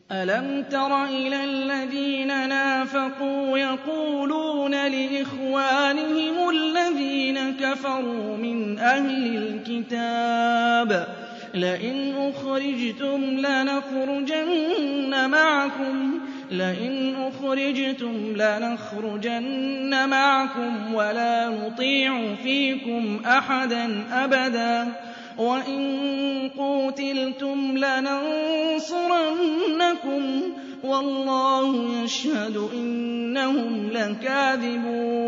أَلَمْ تَرَ إِلَى الَّذِينَ نَافَقُوا يَقُولُونَ لِإِخْوَانِهِمُ الَّذِينَ كَفَرُوا مِنْ أَهْلِ الْكِتَابِ لَئِنْ أُخْرِجْتُمْ لَنَخْرُجَنَّ مَعَكُمْ وَلَا نُطِيعُ فِيكُمْ أَحَدًا أَبَدًا وَإِن قُوتِلْتُمْ لَنَنصُرَنَّكُمْ وَاللَّهُ يَشْهَدُ إِنَّهُمْ لَكَاذِبُونَ